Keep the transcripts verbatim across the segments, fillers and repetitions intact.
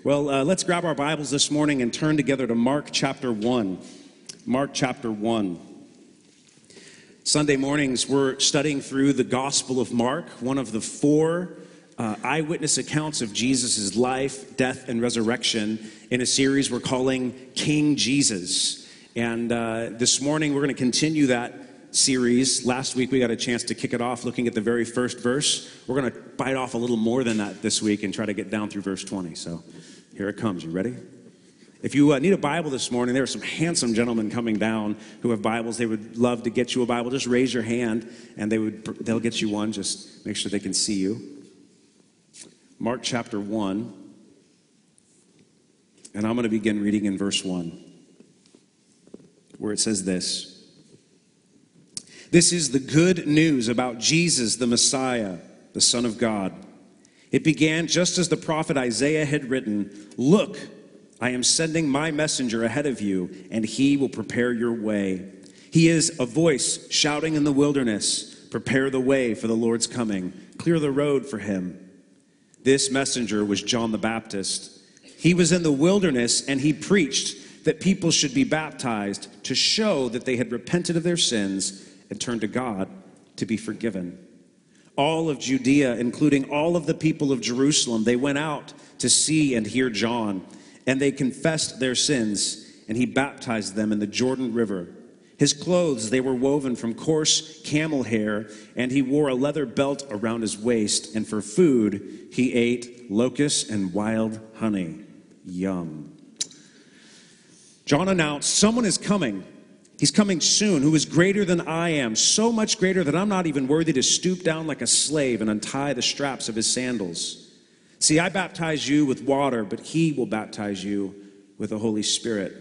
Well, uh, let's grab our Bibles this morning and turn together to Mark chapter one. Mark chapter one. Sunday mornings, we're studying through the Gospel of Mark, one of the four uh, eyewitness accounts of Jesus' life, death, and resurrection in a series we're calling King Jesus. And uh, this morning, we're going to continue that series. Last week, we got a chance to kick it off looking at the very first verse. We're going to bite off a little more than that this week and try to get down through verse twenty. So here it comes. You ready? If you uh, need a Bible this morning, there are some handsome gentlemen coming down who have Bibles. They would love to get you a Bible. Just raise your hand, and they would, they'll get you one. Just make sure they can see you. Mark chapter one, and I'm going to begin reading in verse one, where it says this. This is the good news about Jesus, the Messiah, the Son of God. It began just as the prophet Isaiah had written, "Look, I am sending my messenger ahead of you, and he will prepare your way. He is a voice shouting in the wilderness, prepare the way for the Lord's coming, clear the road for him." This messenger was John the Baptist. He was in the wilderness, and he preached that people should be baptized to show that they had repented of their sins and turned to God to be forgiven. All of Judea, including all of the people of Jerusalem, they went out to see and hear John. And they confessed their sins, and he baptized them in the Jordan River. His clothes, they were woven from coarse camel hair, and he wore a leather belt around his waist. And for food, he ate locusts and wild honey. Yum. John announced, "Someone is coming. He's coming soon, who is greater than I am, so much greater that I'm not even worthy to stoop down like a slave and untie the straps of his sandals. See, I baptize you with water, but he will baptize you with the Holy Spirit."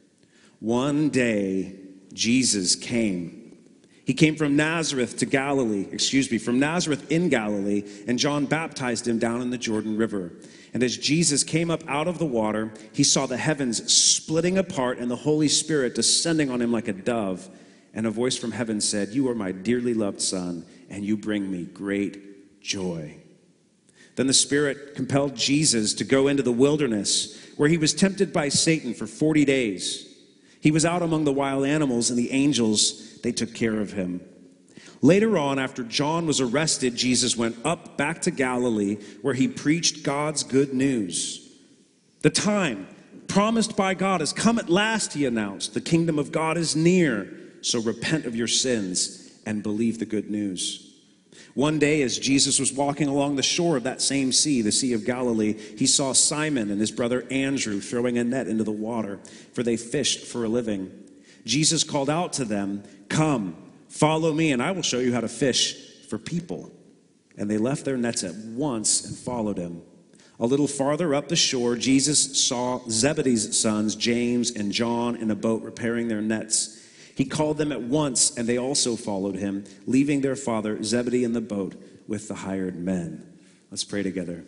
One day, Jesus came. He came from Nazareth to Galilee, excuse me, from Nazareth in Galilee, and John baptized him down in the Jordan River. And as Jesus came up out of the water, he saw the heavens splitting apart and the Holy Spirit descending on him like a dove. And a voice from heaven said, "You are my dearly loved Son, and you bring me great joy." Then the Spirit compelled Jesus to go into the wilderness, where he was tempted by Satan for forty days. He was out among the wild animals, and the angels, they took care of him. Later on, after John was arrested, Jesus went up back to Galilee, where he preached God's good news. "The time promised by God has come at last," he announced. "The kingdom of God is near, so repent of your sins and believe the good news." One day, as Jesus was walking along the shore of that same sea, the Sea of Galilee, he saw Simon and his brother Andrew throwing a net into the water, for they fished for a living. Jesus called out to them, "Come, follow me, and I will show you how to fish for people." And they left their nets at once and followed him. A little farther up the shore, Jesus saw Zebedee's sons, James and John, in a boat repairing their nets. He called them at once, and they also followed him, leaving their father Zebedee in the boat with the hired men. Let's pray together.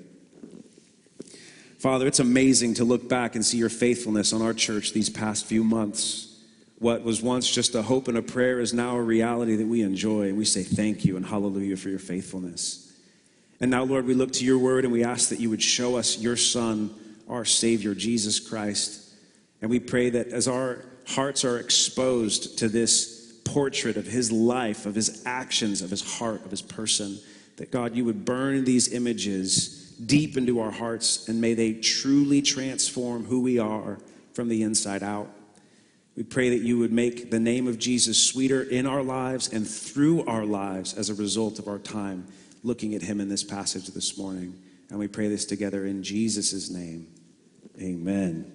Father, it's amazing to look back and see your faithfulness on our church these past few months. What was once just a hope and a prayer is now a reality that we enjoy. And we say thank you and hallelujah for your faithfulness. And now, Lord, we look to your word and we ask that you would show us your Son, our Savior, Jesus Christ. And we pray that as our hearts are exposed to this portrait of his life, of his actions, of his heart, of his person, that God, you would burn these images deep into our hearts, and may they truly transform who we are from the inside out. We pray that you would make the name of Jesus sweeter in our lives and through our lives as a result of our time looking at him in this passage this morning. And we pray this together in Jesus' name. Amen.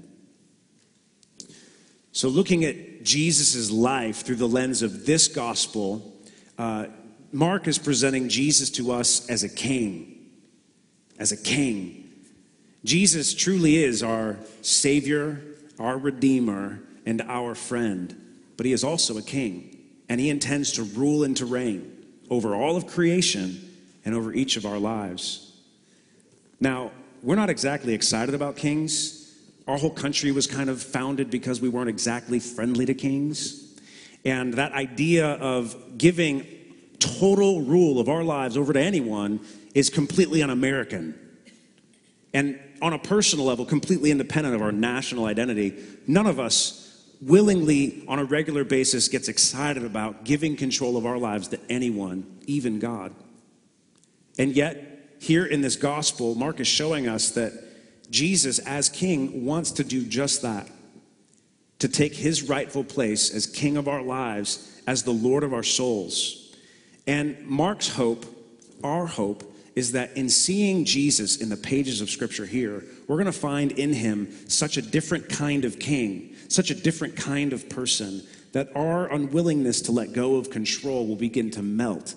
So looking at Jesus' life through the lens of this gospel, uh, Mark is presenting Jesus to us as a king. As a king. Jesus truly is our Savior, our Redeemer, and our friend. But he is also a king, and he intends to rule and to reign over all of creation and over each of our lives. Now, we're not exactly excited about kings. Our whole country was kind of founded because we weren't exactly friendly to kings. And that idea of giving total rule of our lives over to anyone is completely un-American. And on a personal level, completely independent of our national identity, none of us willingly, on a regular basis, gets excited about giving control of our lives to anyone, even God. And yet, here in this gospel, Mark is showing us that Jesus, as king, wants to do just that, to take his rightful place as king of our lives, as the Lord of our souls. And Mark's hope, our hope, is that in seeing Jesus in the pages of Scripture here, we're going to find in him such a different kind of king, such a different kind of person, that our unwillingness to let go of control will begin to melt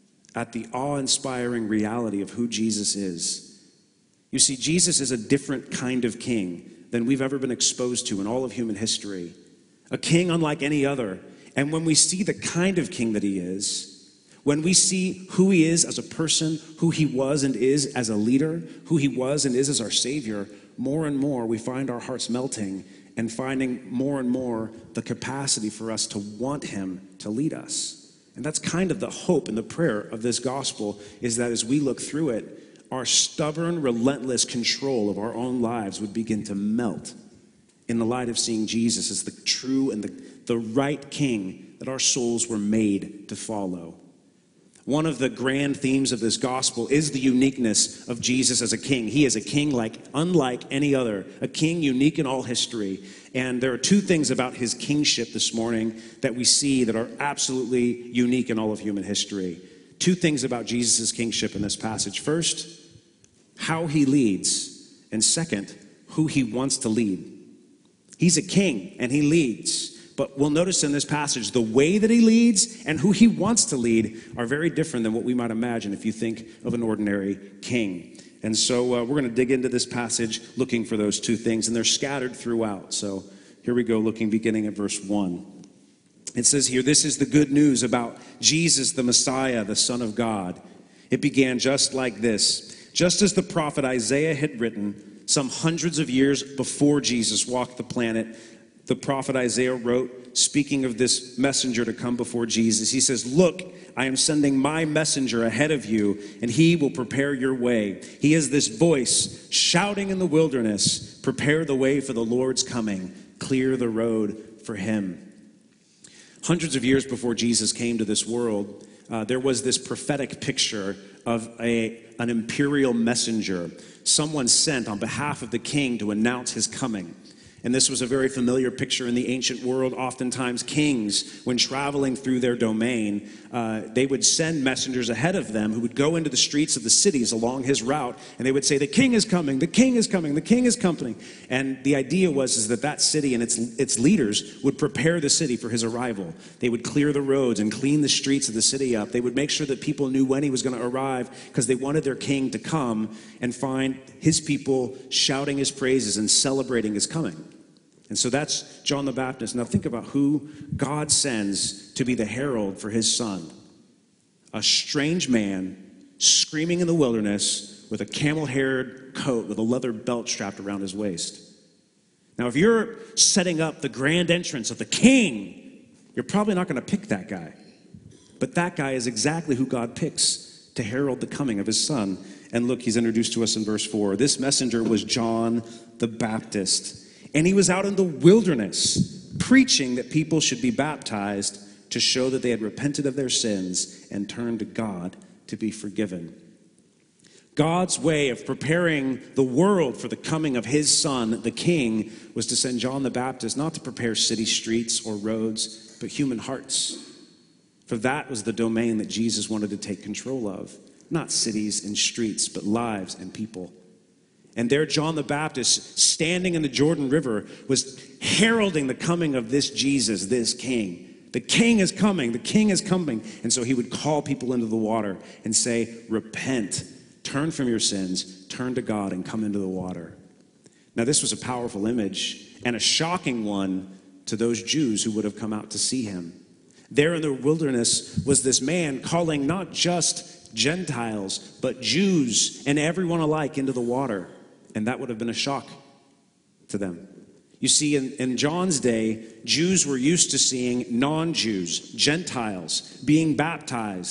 at the awe-inspiring reality of who Jesus is. You see, Jesus is a different kind of king than we've ever been exposed to in all of human history. A king unlike any other. And when we see the kind of king that he is, when we see who he is as a person, who he was and is as a leader, who he was and is as our Savior, more and more we find our hearts melting and finding more and more the capacity for us to want him to lead us. And that's kind of the hope and the prayer of this gospel, is that as we look through it, our stubborn, relentless control of our own lives would begin to melt in the light of seeing Jesus as the true and the, the right king that our souls were made to follow. One of the grand themes of this gospel is the uniqueness of Jesus as a king. He is a king like unlike any other, a king unique in all history. And there are two things about his kingship this morning that we see that are absolutely unique in all of human history. Two things about Jesus' kingship in this passage. First, how he leads. And second, who he wants to lead. He's a king and he leads. But we'll notice in this passage, the way that he leads and who he wants to lead are very different than what we might imagine if you think of an ordinary king. And so uh, we're going to dig into this passage looking for those two things, and they're scattered throughout. So here we go, looking beginning at verse one. It says here, this is the good news about Jesus, the Messiah, the Son of God. It began just like this. Just as the prophet Isaiah had written some hundreds of years before Jesus walked the planet, the prophet Isaiah wrote, speaking of this messenger to come before Jesus, he says, look, I am sending my messenger ahead of you, and he will prepare your way. He is this voice shouting in the wilderness, prepare the way for the Lord's coming, clear the road for him. Hundreds of years before Jesus came to this world, uh, there was this prophetic picture of a, an imperial messenger, someone sent on behalf of the king to announce his coming. And this was a very familiar picture in the ancient world. Oftentimes kings, when traveling through their domain, uh, they would send messengers ahead of them who would go into the streets of the cities along his route, and they would say, the king is coming, the king is coming, the king is coming. And the idea was is that that city and its, its leaders would prepare the city for his arrival. They would clear the roads and clean the streets of the city up. They would make sure that people knew when he was going to arrive, because they wanted their king to come and find his people shouting his praises and celebrating his coming. And so that's John the Baptist. Now think about who God sends to be the herald for his son. A strange man screaming in the wilderness with a camel-haired coat with a leather belt strapped around his waist. Now if you're setting up the grand entrance of the king, you're probably not going to pick that guy. But that guy is exactly who God picks to herald the coming of his son. And look, he's introduced to us in verse four. This messenger was John the Baptist. And he was out in the wilderness preaching that people should be baptized to show that they had repented of their sins and turned to God to be forgiven. God's way of preparing the world for the coming of his son, the king, was to send John the Baptist not to prepare city streets or roads, but human hearts. For that was the domain that Jesus wanted to take control of. Not cities and streets, but lives and people. And there John the Baptist, standing in the Jordan River, was heralding the coming of this Jesus, this king. The king is coming, the king is coming. And so he would call people into the water and say, repent, turn from your sins, turn to God and come into the water. Now this was a powerful image and a shocking one to those Jews who would have come out to see him. There in the wilderness was this man calling not just Gentiles, but Jews and everyone alike into the water. And that would have been a shock to them. You see, in, in John's day, Jews were used to seeing non-Jews, Gentiles, being baptized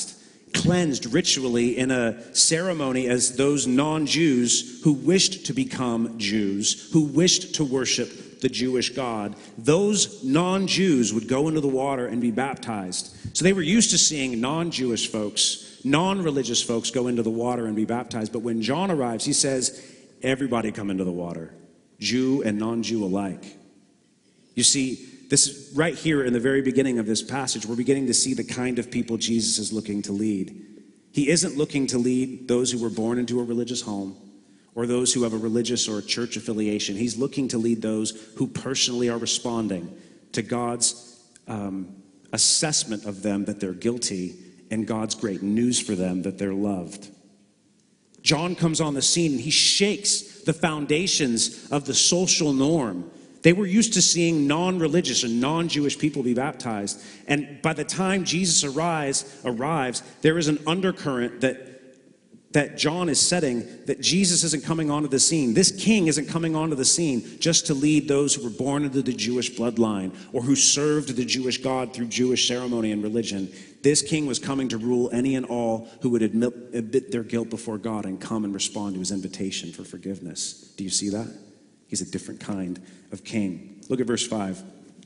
cleansed ritually in a ceremony as those non-Jews who wished to become Jews, who wished to worship the Jewish God. Those non-Jews would go into the water and be baptized. So they were used to seeing non-Jewish folks, non-religious folks go into the water and be baptized. But when John arrives, he says, everybody come into the water, Jew and non-Jew alike. You see, this is right here in the very beginning of this passage, we're beginning to see the kind of people Jesus is looking to lead. He isn't looking to lead those who were born into a religious home or those who have a religious or a church affiliation. He's looking to lead those who personally are responding to God's um, assessment of them that they're guilty and God's great news for them that they're loved. John comes on the scene and he shakes the foundations of the social norm. They were used to seeing non-religious and non-Jewish people be baptized. And by the time Jesus arrives, arrives, there is an undercurrent that, that John is setting, that Jesus isn't coming onto the scene. This king isn't coming onto the scene just to lead those who were born into the Jewish bloodline or who served the Jewish God through Jewish ceremony and religion. This king was coming to rule any and all who would admit, admit their guilt before God and come and respond to his invitation for forgiveness. Do you see that? He's a different kind of king. Look at verse five.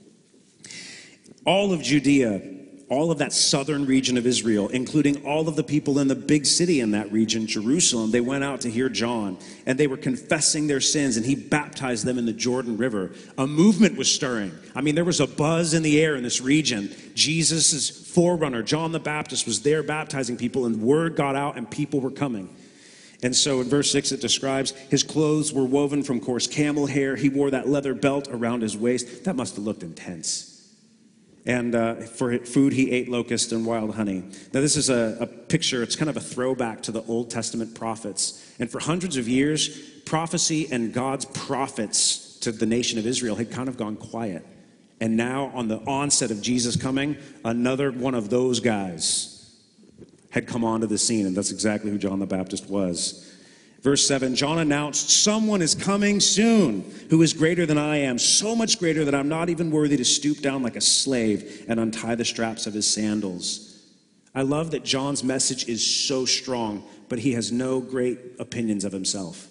All of Judea, all of that southern region of Israel, including all of the people in the big city in that region, Jerusalem, they went out to hear John, and they were confessing their sins, and he baptized them in the Jordan River. A movement was stirring. I mean, there was a buzz in the air in this region. Jesus' forerunner, John the Baptist, was there baptizing people, and word got out, and people were coming. And so in verse six, it describes his clothes were woven from coarse camel hair. He wore that leather belt around his waist. That must have looked intense. And uh, for food, he ate locusts and wild honey. Now, this is a, a picture. It's kind of a throwback to the Old Testament prophets. And for hundreds of years, prophecy and God's prophets to the nation of Israel had kind of gone quiet. And now, on the onset of Jesus coming, another one of those guys had come onto the scene, and that's exactly who John the Baptist was. Verse seven, John announced, someone is coming soon who is greater than I am, so much greater that I'm not even worthy to stoop down like a slave and untie the straps of his sandals. I love that John's message is so strong, but he has no great opinions of himself.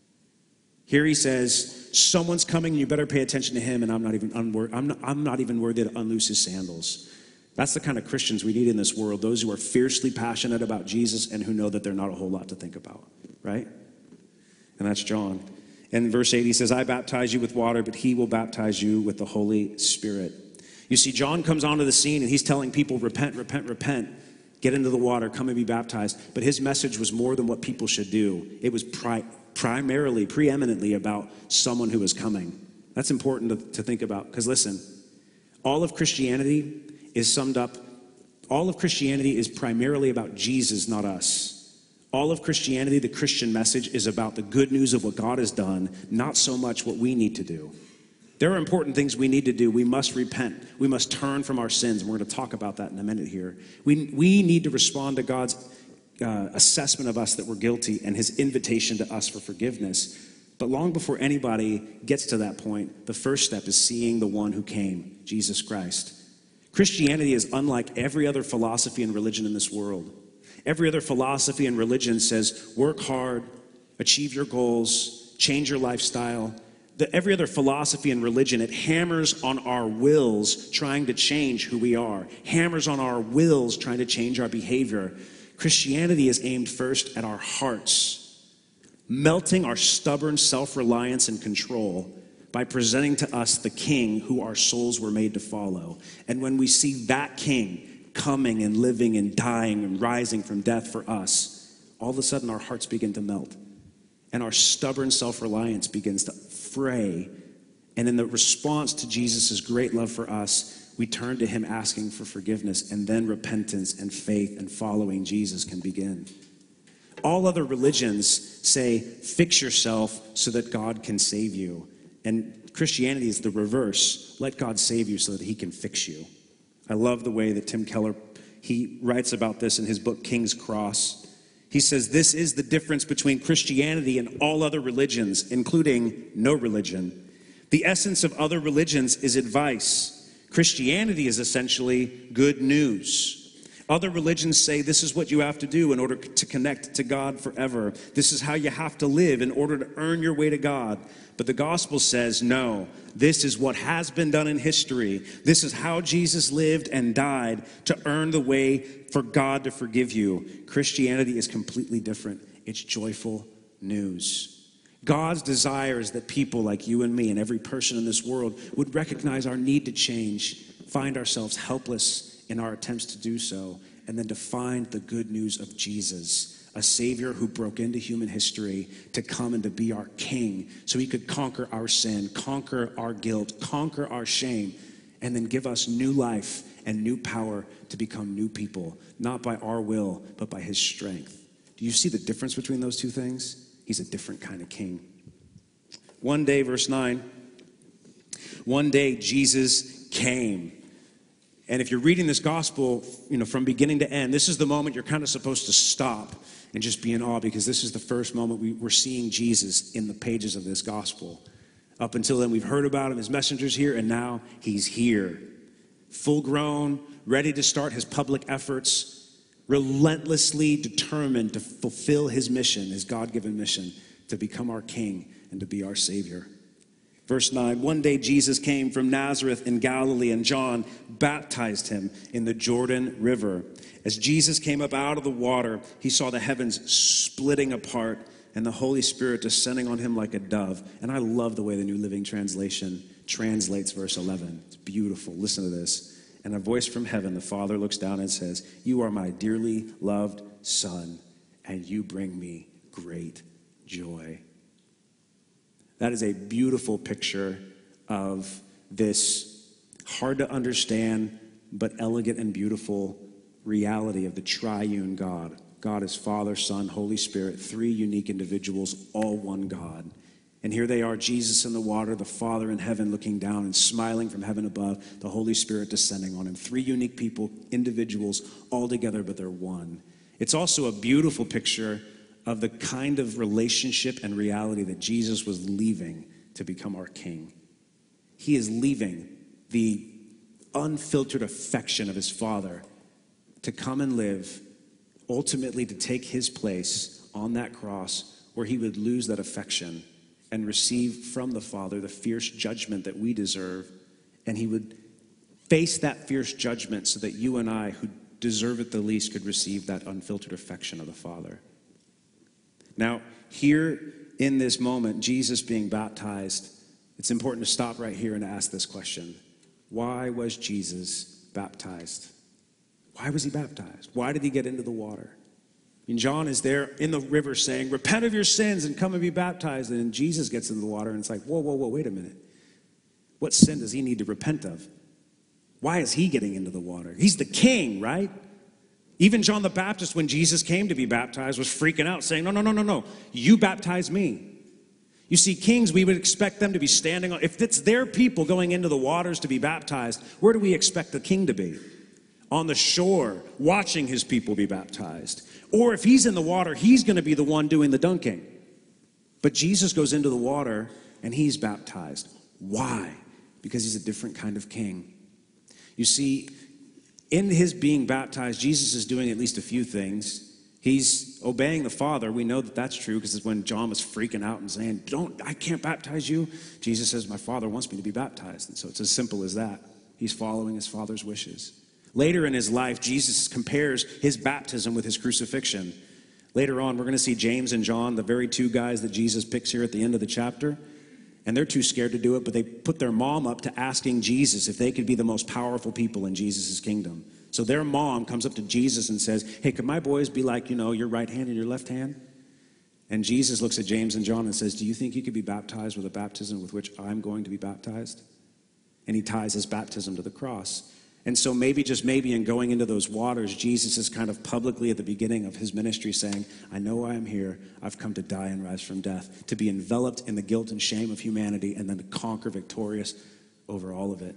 Here he says, someone's coming, you better pay attention to him, and I'm not even, unwor- I'm not, I'm not even worthy to unloose his sandals. That's the kind of Christians we need in this world, those who are fiercely passionate about Jesus and who know that they're not a whole lot to think about, right? And that's John. In verse eight, he says, I baptize you with water, but he will baptize you with the Holy Spirit. You see, John comes onto the scene and he's telling people, repent, repent, repent, get into the water, come and be baptized. But his message was more than what people should do. It was pri- primarily, preeminently about someone who is coming. That's important to, to think about, because listen, all of Christianity is summed up, all of Christianity is primarily about Jesus, not us. All of Christianity, the Christian message, is about the good news of what God has done, not so much what we need to do. There are important things we need to do. We must repent. We must turn from our sins. And we're going to talk about that in a minute here. We, we need to respond to God's uh, assessment of us that we're guilty and his invitation to us for forgiveness. But long before anybody gets to that point, the first step is seeing the one who came, Jesus Christ. Christianity is unlike every other philosophy and religion in this world. Every other philosophy and religion says, work hard, achieve your goals, change your lifestyle. The, every other philosophy and religion, it hammers on our wills trying to change who we are, hammers on our wills trying to change our behavior. Christianity is aimed first at our hearts, melting our stubborn self-reliance and control by presenting to us the king who our souls were made to follow. And when we see that king coming and living and dying and rising from death for us, all of a sudden our hearts begin to melt. And our stubborn self-reliance begins to fray. And in the response to Jesus' great love for us, we turn to him asking for forgiveness, and then repentance and faith and following Jesus can begin. All other religions say, fix yourself so that God can save you. And Christianity is the reverse. Let God save you so that he can fix you. I love the way that Tim Keller, he writes about this in his book, King's Cross. He says, this is the difference between Christianity and all other religions, including no religion. The essence of other religions is advice. Christianity is essentially good news. Other religions say this is what you have to do in order to connect to God forever. This is how you have to live in order to earn your way to God. But the gospel says, no, this is what has been done in history. This is how Jesus lived and died to earn the way for God to forgive you. Christianity is completely different. It's joyful news. God's desire is that people like you and me and every person in this world would recognize our need to change, find ourselves helpless in our attempts to do so, and then to find the good news of Jesus, a Savior who broke into human history to come and to be our King so he could conquer our sin, conquer our guilt, conquer our shame, and then give us new life and new power to become new people, not by our will, but by his strength. Do you see the difference between those two things? He's a different kind of king. One day, verse nine, one day Jesus came. And if you're reading this gospel, you know, from beginning to end, this is the moment you're kind of supposed to stop and just be in awe, because this is the first moment we, we're seeing Jesus in the pages of this gospel. Up until then, we've heard about him, his messengers here, and now he's here. Full grown, ready to start his public efforts, relentlessly determined to fulfill his mission, his God-given mission, to become our King and to be our Savior. Verse nine, one day Jesus came from Nazareth in Galilee, and John baptized him in the Jordan River. As Jesus came up out of the water, he saw the heavens splitting apart and the Holy Spirit descending on him like a dove. And I love the way the New Living Translation translates verse eleven. It's beautiful. Listen to this. And a voice from heaven, the Father looks down and says, "You are my dearly loved Son, and you bring me great joy." That is a beautiful picture of this hard to understand but elegant and beautiful reality of the triune God. God is Father, Son, Holy Spirit, three unique individuals, all one God. And here they are, Jesus in the water, the Father in heaven looking down and smiling from heaven above, the Holy Spirit descending on him. Three unique people, individuals, all together, but they're one. It's also a beautiful picture of the kind of relationship and reality that Jesus was leaving to become our King. He is leaving the unfiltered affection of his Father to come and live, ultimately to take his place on that cross where he would lose that affection and receive from the Father the fierce judgment that we deserve. And he would face that fierce judgment so that you and I, who deserve it the least, could receive that unfiltered affection of the Father. Now, here in this moment, Jesus being baptized, it's important to stop right here and ask this question. Why was Jesus baptized? Why was he baptized? Why did he get into the water? And John is there in the river saying, "Repent of your sins and come and be baptized." And then Jesus gets into the water and it's like, whoa, whoa, whoa, wait a minute. What sin does he need to repent of? Why is he getting into the water? He's the king, right? Even John the Baptist, when Jesus came to be baptized, was freaking out, saying, no, no, no, no, no, you baptize me. You see, kings, we would expect them to be standing on, if it's their people going into the waters to be baptized, where do we expect the king to be? On the shore, watching his people be baptized. Or if he's in the water, he's going to be the one doing the dunking. But Jesus goes into the water and he's baptized. Why? Because he's a different kind of king. You see, in his being baptized, Jesus is doing at least a few things. He's obeying the Father. We know that that's true because it's when John was freaking out and saying, "Don't, I can't baptize you." Jesus says, "My Father wants me to be baptized." And so it's as simple as that. He's following his Father's wishes. Later in his life, Jesus compares his baptism with his crucifixion. Later on, we're going to see James and John, the very two guys that Jesus picks here at the end of the chapter. And they're too scared to do it, but they put their mom up to asking Jesus if they could be the most powerful people in Jesus' kingdom. So their mom comes up to Jesus and says, "Hey, could my boys be like, you know, your right hand and your left hand?" And Jesus looks at James and John and says, "Do you think you could be baptized with a baptism with which I'm going to be baptized?" And he ties his baptism to the cross. And so maybe, just maybe, in going into those waters, Jesus is kind of publicly at the beginning of his ministry saying, "I know I am here. I've come to die and rise from death, to be enveloped in the guilt and shame of humanity, and then to conquer victorious over all of it."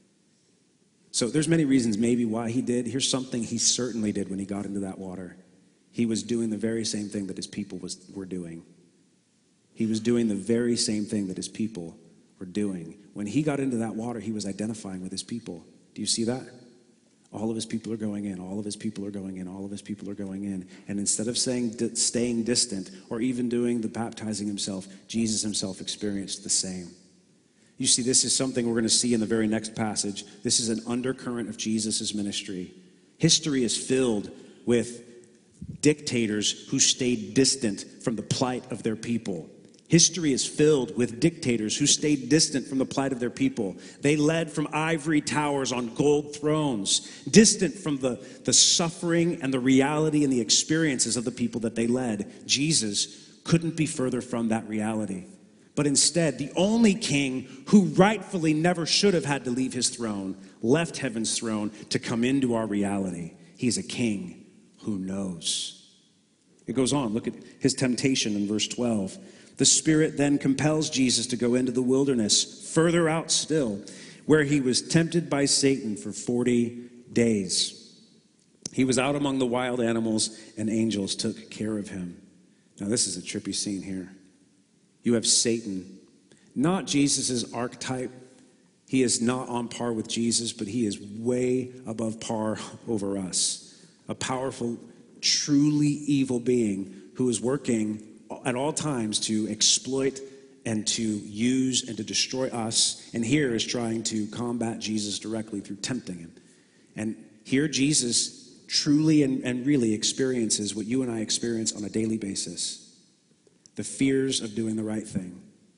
So there's many reasons maybe why he did. Here's something he certainly did when he got into that water. He was doing the very same thing that his people was, were doing. He was doing the very same thing that his people were doing. When he got into that water, he was identifying with his people. Do you see that? All of his people are going in, all of his people are going in, all of his people are going in. And instead of saying, staying distant or even doing the baptizing himself, Jesus himself experienced the same. You see, this is something we're going to see in the very next passage. This is an undercurrent of Jesus' ministry. History is filled with dictators who stayed distant from the plight of their people. History is filled with dictators who stayed distant from the plight of their people. They led from ivory towers on gold thrones, distant from the, the suffering and the reality and the experiences of the people that they led. Jesus couldn't be further from that reality. But instead, the only king who rightfully never should have had to leave his throne, left heaven's throne to come into our reality. He's a king who knows. It goes on. Look at his temptation in verse twelve. The Spirit then compels Jesus to go into the wilderness, further out still, where he was tempted by Satan for forty days. He was out among the wild animals, and angels took care of him. Now, this is a trippy scene here. You have Satan, not Jesus' archetype. He is not on par with Jesus, but he is way above par over us. A powerful, truly evil being who is working at all times to exploit and to use and to destroy us, and here is trying to combat Jesus directly through tempting him. And here Jesus truly and, and really experiences what you and I experience on a daily basis. The fears of doing the right thing.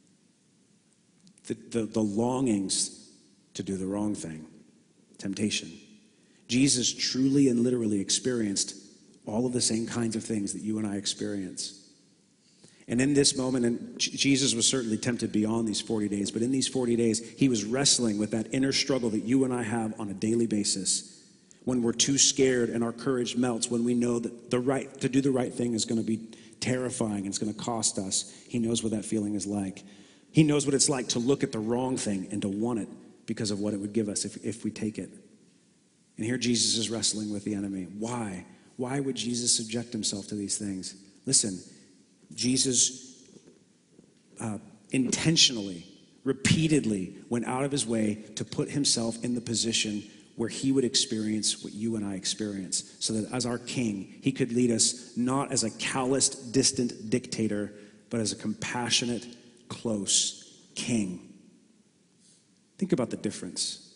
The, the, the longings to do the wrong thing. Temptation. Jesus truly and literally experienced all of the same kinds of things that you and I experience. And in this moment, and Jesus was certainly tempted beyond these forty days, but in these forty days, he was wrestling with that inner struggle that you and I have on a daily basis. When we're too scared and our courage melts, when we know that the right to do the right thing is going to be terrifying and it's going to cost us. He knows what that feeling is like. He knows what it's like to look at the wrong thing and to want it because of what it would give us if, if we take it. And here Jesus is wrestling with the enemy. Why? Why would Jesus subject himself to these things? Listen, Jesus uh, intentionally, repeatedly went out of his way to put himself in the position where he would experience what you and I experience, so that as our king, he could lead us not as a calloused, distant dictator, but as a compassionate, close king. Think about the difference.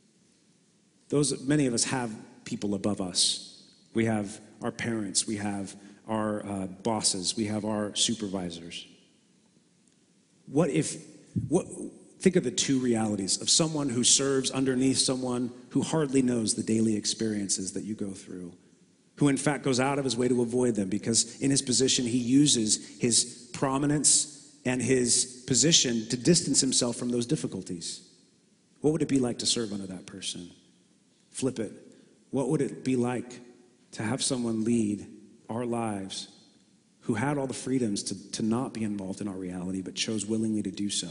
Those, many of us have people above us. We have our parents, we have our uh, bosses, we have our supervisors. What if, what, think of the two realities of someone who serves underneath someone who hardly knows the daily experiences that you go through, who in fact goes out of his way to avoid them because in his position he uses his prominence and his position to distance himself from those difficulties. What would it be like to serve under that person? Flip it. What would it be like to have someone lead our lives who had all the freedoms to, to not be involved in our reality but chose willingly to do so?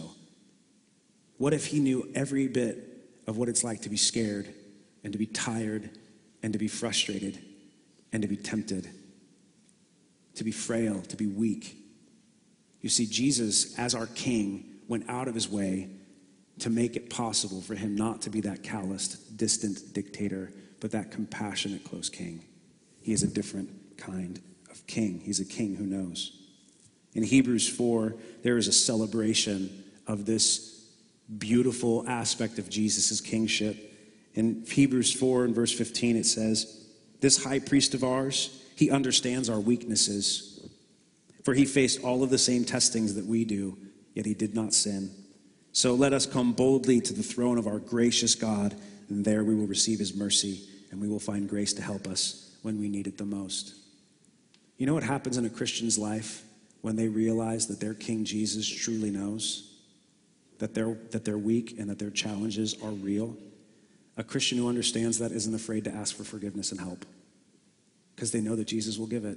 What if he knew every bit of what it's like to be scared and to be tired and to be frustrated and to be tempted, to be frail, to be weak? You see, Jesus, as our king, went out of his way to make it possible for him not to be that calloused, distant dictator, but that compassionate, close king. He is a different kind of king. He's a king who knows. In Hebrews four, there is a celebration of this beautiful aspect of Jesus' kingship. In Hebrews four and verse fifteen, it says, "This high priest of ours, he understands our weaknesses, for he faced all of the same testings that we do, yet he did not sin. So let us come boldly to the throne of our gracious God, and there we will receive his mercy, and we will find grace to help us when we need it the most." You know what happens in a Christian's life when they realize that their King Jesus truly knows, that they're, that they're weak and that their challenges are real? A Christian who understands that isn't afraid to ask for forgiveness and help because they know that Jesus will give it.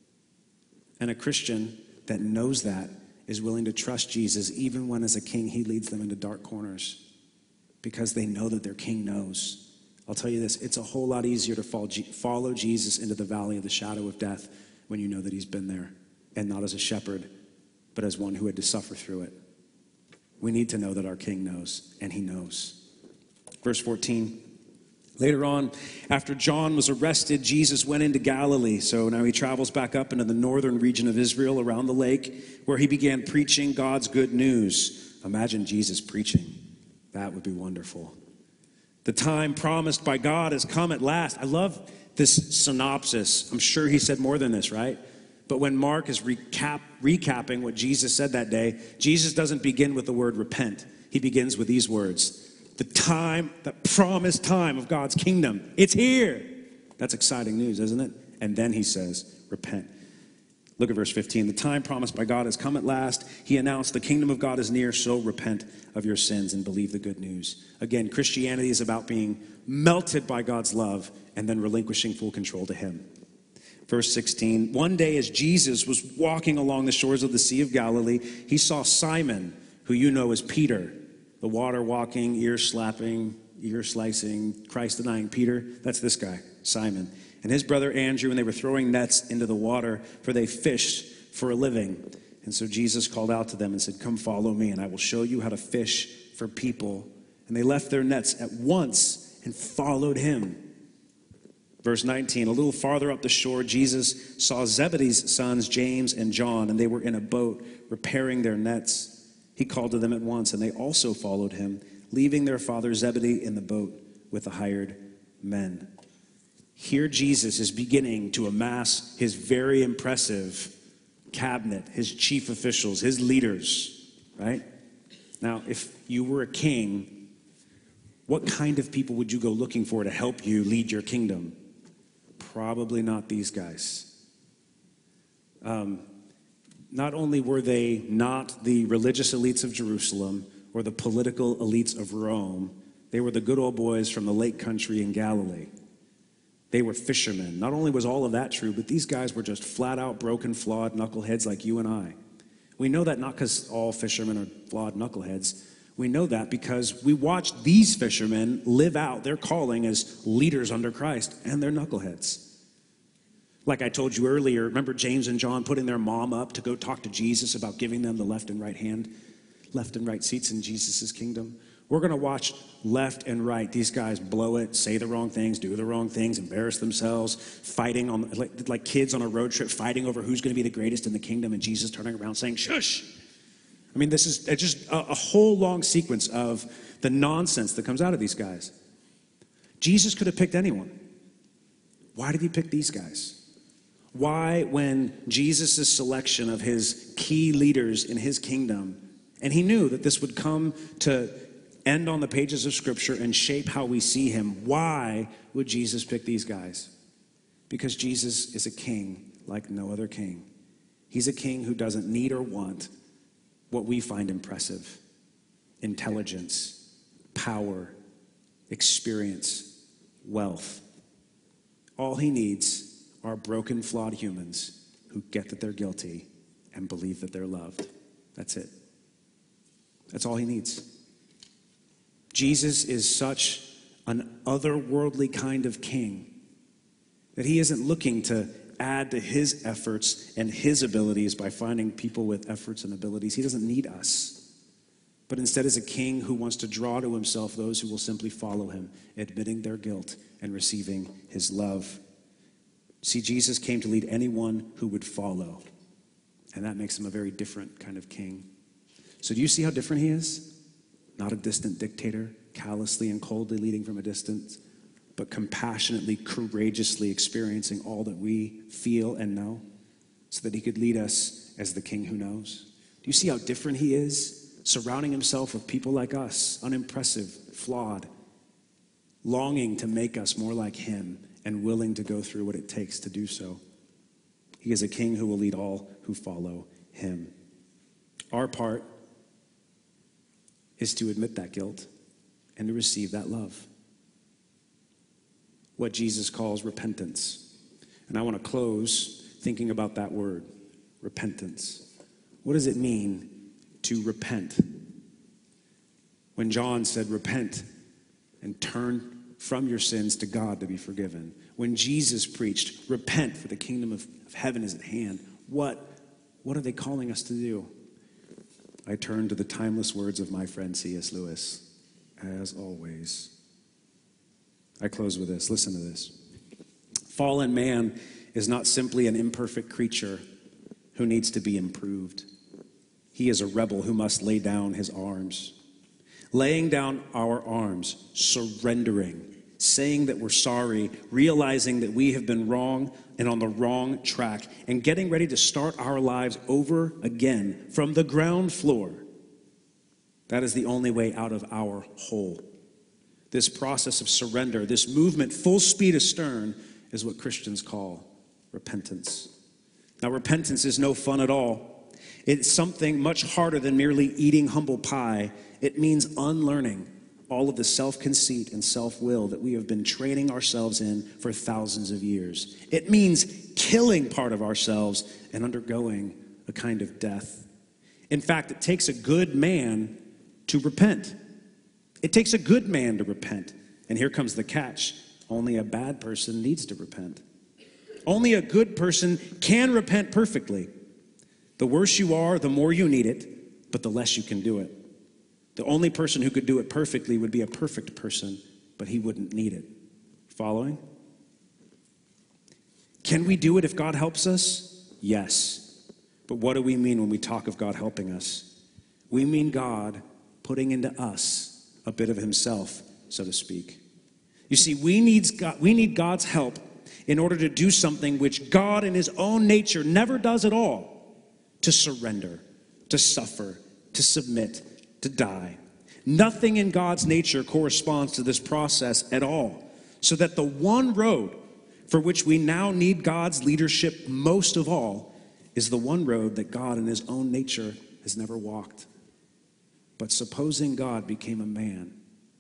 And a Christian that knows that is willing to trust Jesus even when as a king he leads them into dark corners because they know that their king knows. I'll tell you this, it's a whole lot easier to follow Jesus into the valley of the shadow of death when you know that he's been there, and not as a shepherd, but as one who had to suffer through it. We need to know that our king knows, and he knows. Verse fourteen, Later on, after John was arrested, Jesus went into Galilee. So now he travels back up into the northern region of Israel around the lake, where he began preaching God's good news. Imagine Jesus preaching. That would be wonderful. The time promised by God has come at last. I love this synopsis. I'm sure he said more than this, right? But when Mark is recap, recapping what Jesus said that day, Jesus doesn't begin with the word repent. He begins with these words. The time, the promised time of God's kingdom, it's here. That's exciting news, isn't it? And then he says, repent. Look at verse fifteen. The time promised by God has come at last. He announced the kingdom of God is near, so repent of your sins and believe the good news. Again, Christianity is about being melted by God's love and then relinquishing full control to him. Verse sixteen, one day as Jesus was walking along the shores of the Sea of Galilee, he saw Simon, who you know as Peter, the water-walking, ear-slapping, ear-slicing, Christ-denying Peter. That's this guy, Simon. And his brother Andrew, and they were throwing nets into the water, for they fished for a living. And so Jesus called out to them and said, come follow me, and I will show you how to fish for people. And they left their nets at once and followed him. Verse nineteen, a little farther up the shore, Jesus saw Zebedee's sons, James and John, and they were in a boat repairing their nets. He called to them at once, and they also followed him, leaving their father Zebedee in the boat with the hired men. Here Jesus is beginning to amass his very impressive cabinet, his chief officials, his leaders, right? Now, if you were a king, what kind of people would you go looking for to help you lead your kingdom? Probably not these guys. Um, not only were they not the religious elites of Jerusalem or the political elites of Rome, they were the good old boys from the lake country in Galilee. They were fishermen. Not only was all of that true, but these guys were just flat out broken, flawed knuckleheads like you and I. We know that not because all fishermen are flawed knuckleheads. We know that because we watched these fishermen live out their calling as leaders under Christ, and they're knuckleheads. Like I told you earlier, remember James and John putting their mom up to go talk to Jesus about giving them the left and right hand, left and right seats in Jesus' kingdom? We're going to watch left and right. These guys blow it, say the wrong things, do the wrong things, embarrass themselves, fighting on like, like kids on a road trip, fighting over who's going to be the greatest in the kingdom, and Jesus turning around saying, shush. I mean, this is just a, a whole long sequence of the nonsense that comes out of these guys. Jesus could have picked anyone. Why did he pick these guys? Why, when Jesus' selection of his key leaders in his kingdom, and he knew that this would come to end on the pages of Scripture and shape how we see him, why would Jesus pick these guys? Because Jesus is a king like no other king. He's a king who doesn't need or want what we find impressive: intelligence, power, experience, wealth. All he needs are broken, flawed humans who get that they're guilty and believe that they're loved. That's it. That's all he needs. Jesus is such an otherworldly kind of king that he isn't looking to add to his efforts and his abilities by finding people with efforts and abilities. He doesn't need us, but instead is a king who wants to draw to himself those who will simply follow him, admitting their guilt and receiving his love. See, Jesus came to lead anyone who would follow, and that makes him a very different kind of king. So do you see how different he is? Not a distant dictator, callously and coldly leading from a distance, but compassionately, courageously experiencing all that we feel and know, so that he could lead us as the king who knows. Do you see how different he is? Surrounding himself with people like us, unimpressive, flawed, longing to make us more like him, and willing to go through what it takes to do so. He is a king who will lead all who follow him. Our part is to admit that guilt and to receive that love. What Jesus calls repentance. And I want to close thinking about that word, repentance. What does it mean to repent? When John said, repent and turn from your sins to God to be forgiven. When Jesus preached, repent for the kingdom of, of heaven is at hand. What, what are they calling us to do? I turn to the timeless words of my friend C S Lewis. As always, I close with this. Listen to this. Fallen man is not simply an imperfect creature who needs to be improved. He is a rebel who must lay down his arms. Laying down our arms, surrendering, saying that we're sorry, realizing that we have been wrong and on the wrong track, and getting ready to start our lives over again from the ground floor. That is the only way out of our hole. This process of surrender, this movement full speed astern, is what Christians call repentance. Now, repentance is no fun at all. It's something much harder than merely eating humble pie. It means unlearning all of the self-conceit and self-will that we have been training ourselves in for thousands of years. It means killing part of ourselves and undergoing a kind of death. In fact, it takes a good man to repent. It takes a good man to repent. And here comes the catch. Only a bad person needs to repent. Only a good person can repent perfectly. The worse you are, the more you need it, but the less you can do it. The only person who could do it perfectly would be a perfect person, but he wouldn't need it. Following? Can we do it if God helps us? Yes. But what do we mean when we talk of God helping us? We mean God putting into us a bit of himself, so to speak. You see, we need God, we need God's help in order to do something which God in his own nature never does at all: to surrender, to suffer, to submit, to die. Nothing in God's nature corresponds to this process at all, so that the one road for which we now need God's leadership most of all is the one road that God in his own nature has never walked. But supposing God became a man,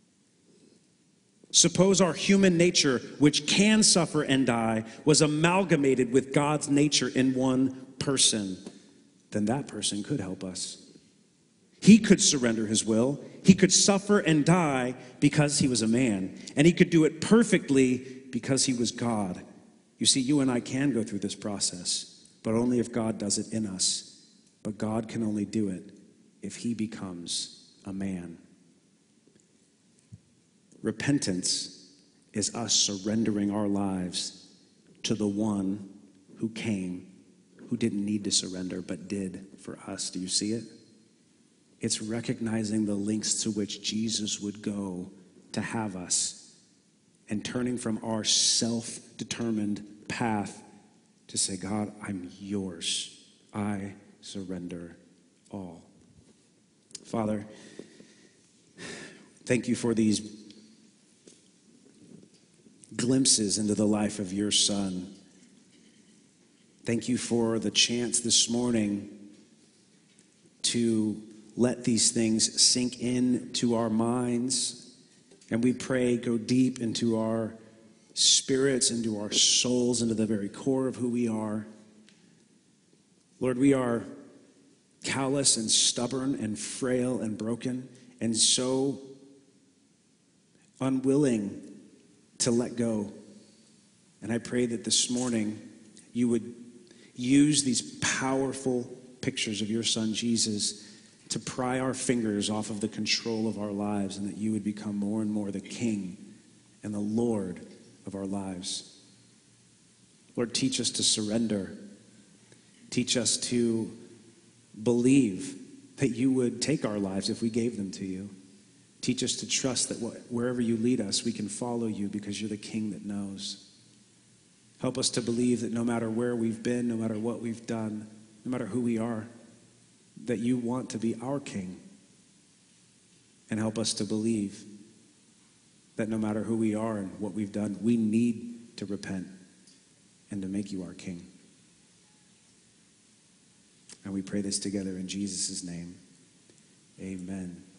suppose our human nature, which can suffer and die, was amalgamated with God's nature in one person, then that person could help us. He could surrender his will. He could suffer and die because he was a man. And he could do it perfectly because he was God. You see, you and I can go through this process, but only if God does it in us. But God can only do it if he becomes a man. Repentance is us surrendering our lives to the one who came, who didn't need to surrender, but did for us. Do you see it? It's recognizing the lengths to which Jesus would go to have us, and turning from our self-determined path to say, God, I'm yours. I surrender all. Father, thank you for these glimpses into the life of your Son. Thank you for the chance this morning to let these things sink into our minds. And we pray, go deep into our spirits, into our souls, into the very core of who we are. Lord, we are callous and stubborn and frail and broken and so unwilling to let go. And I pray that this morning you would use these powerful pictures of your Son Jesus to pry our fingers off of the control of our lives, and that you would become more and more the King and the Lord of our lives. Lord, teach us to surrender. Teach us to believe that you would take our lives if we gave them to you. Teach us to trust that wherever you lead us, we can follow you because you're the King that knows. Help us to believe that no matter where we've been, no matter what we've done, no matter who we are, that you want to be our King. And help us to believe that no matter who we are and what we've done, we need to repent and to make you our King. And we pray this together in Jesus' name. Amen.